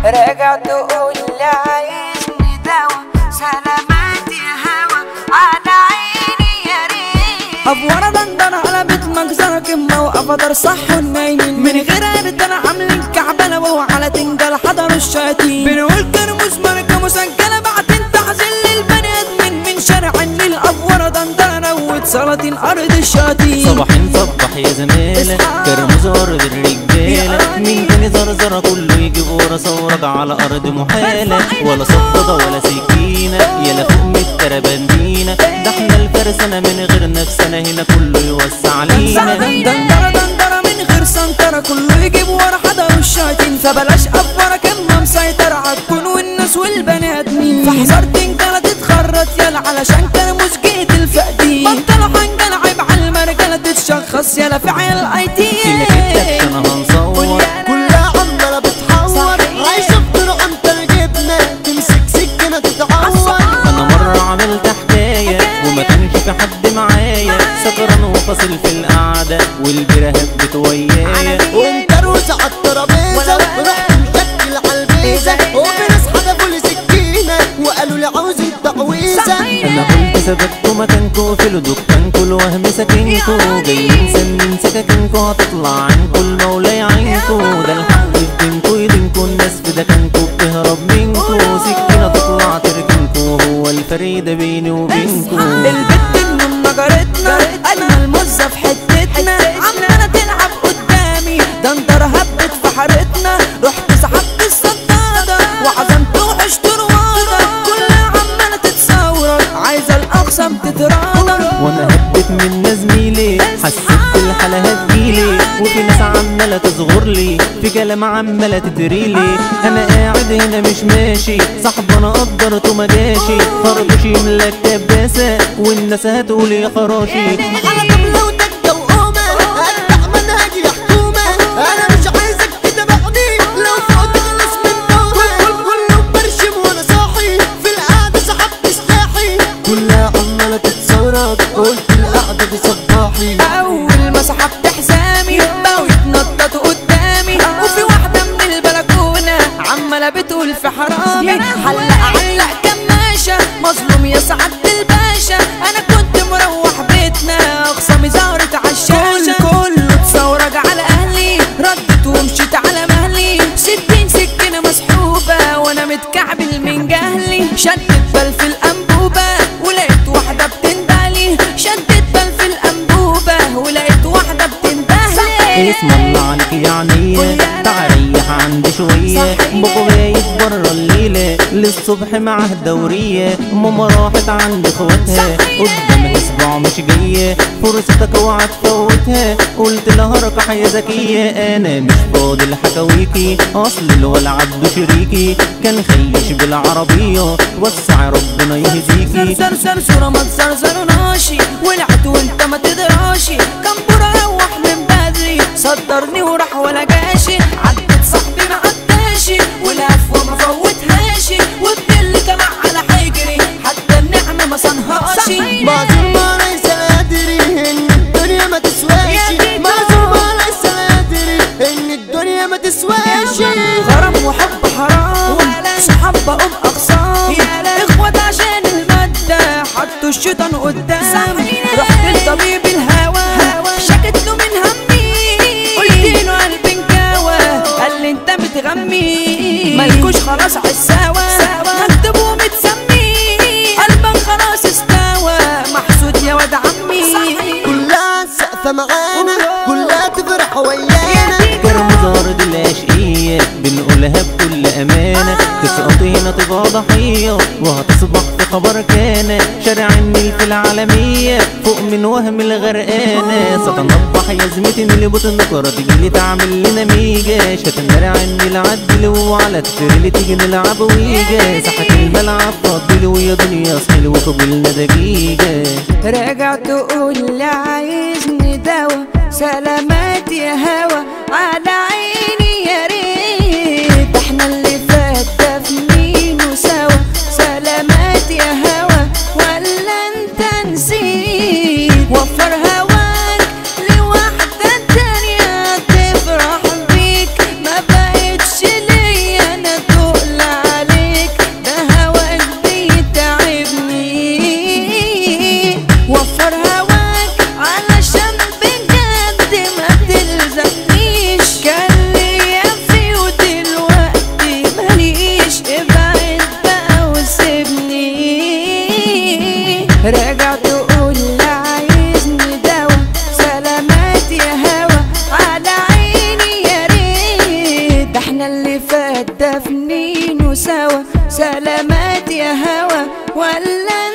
راجع تقول لي عايزني دوا، سلامات يا هوا على عيني يا ريت. افوره دندنه قلبت مجزره كمه وقفدر صح والنايمين من غير قرد انا عاملين كعبله وهو على تنجل حضر الشياطين. بنقول كرموز ماركه مسجله بعدين تحزن للبني ادمين من شارع النيل. افوره دندنه وسلاطين ارض الشياطين. صباحين صبح يا زميلة كرموز ارض الرجاله، مين تاني زرزره كله يجيب ورا ثورة على ارض محاله، ولا صفده ولا سكينه يلا فوق من التربندينه، ده احنا الفرسانه من غير نفسنا هنا كله يوسع علينا. دندره دندره من غير سنتره كله يجيب ورا حضر الشياطين. فبلاش افوره كمه مسيطره عالكون والناس والبني ادمين. فحذر تنجله تتخرط يلا علشان كرموز جيت الفقدين. بطلوا حنجله عيب على المرجله تتشخص يلا في عيال اي تي. انا هنصور كلها عمالة بتحور عايشة بطرق انت الجبنة تمسك سكينة تتعور. انا مرة عملت حكاية وما كانش في حد معايا، سكران وفاصل في القعدة والبيرة هبت ويايا، وانت روسة عالترابيزة رحت مشكل عالبيزة وفي ناس حدفوا لي سكينة وقالوا لي عاوزين تعويذة. انا قلت ثبتوا مكانكوا في دكانكوا الوهم ساكنكوا، جايين سنين سكاكينكوا هتطلع عنكوا المولى يعينكوا، ده الحق في دينكوا يدينكوا الناس في دكانكوا بتهرب منكوا، سكينة تطلع تركنكوا هو الفريدة بيني وبينكوا. البت من نجارتنا اجمل مزة في حتتنا عمالة تلعب قدامي. دندره هبت في حارتنا رحت سحبت الصدادة وعزمت وعشت روادة كلها عمالة تتصورك عايزة الاقسم تتراضى. وانا هبت من زميلي حسيت بالحالة هتجيلي، وفي ناس عمالة تصغر لي في كلام عمالة تتريلي. انا قاعد هنا مش ماشي صاحب انا قدرته ما جاشي، خرطوش يملى الكباسة والناس هتقول يا خراشي. على طبلة وتكة وقومة اتبع منهجي يا حكومة، انا مش عايزك تتابعني لو فوق تخلص من نومة. كله برشم وانا صاحي في القعدة سحبت سلاحي، كلها عمالة تتصورك قلت القعدة دي صباحي. اول ما سحبت حزامي بقوا يتنططوا قدامي، وفي واحدة من البلكونة عمالة بتقول في حرامي علق كماشة مظلوم يا سعادة الباشا. انا كنت مروح بيتنا اخصامي زهرت عالشاشة، كله اتثورج على اهلي ردت ومشيت على مهلي. 60 سكينة مسحوبة وانا متكعبل من جهلي، شدت بل في الانبوبة ولقيت واحدة بتندهلي، شدت بل في الانبوبة ولقيت واحدة بتندهلي. اسم الله عليك يا عينيا تعال ريح عندي شوية، بابا بايت برا الليلة للصبح معاه دورية، ماما راحت عند اخواتها قدامها اسبوع مش جاية، فرصتك اوعى تفوتها قلت لها ركح يا زكية. انا مش فاضي لحكاويكي اصل الولع عبده شريكي كان خيش بالعربية وسع ربنا يهديكي. زرزر صورة ما تزرزرناشي ولعت وانت ما تدراشي، كان برا روح من بدري صدرني وراح ولا جاشي، عدت صاحبي ما عداشي ولف وما فوتهاشي، والدل طلع على حجري حتى النعمة ما صنهاشي. معذور ما ليس ادري ان الدنيا ما تسواش، معذور ما ليس ادري ان الدنيا ما تسواش. غرام وحب حرام صحاب بقوم اخصام، اخوات عشان المادة حطوا الشيطان قدامي. رحت لطبيب الهوى شكت له من همي، قلت له قلبي انكوى قال لي انت بتغمي، مالكوش خلاص عالسوا مكتوب ومتسمي، قلبك خلاص استوى محسود يا واد عمي. كلها سقفة معانا كلها تفرح ويانا، كرموز ارض العشقية بنقولها بكل امانة، تسقطي هنا تبقى ضحية وهتصبح في خبر كان، شارع النيل في العالمية فوق من وهم الغرقانة، ستنضح يا زميتي اللي بتنكر تجيلي تعمل لنا ميجا، شتنرع النيل عدل وعلى التريل تيجي نلعب ويجا، ساحة الملعب فضل ويا دنيا صحيل وقبلنا دقيقة. راجع تقول لي عايزني دوا، سلامات يا هوا على عيني يا ريت، احنا اللي فات ده في مين وسوا، سلامات يا هوا ولا انت نسيت، وفر هواك لواحدة تانية تفرح بيك ما بقتش ليا انا راجع تقول لا عايزني دوا، سلامات يا هوا على عيني يا ريت، ده احنا اللي فات دفنينه سوا، سلامات يا هوا ولا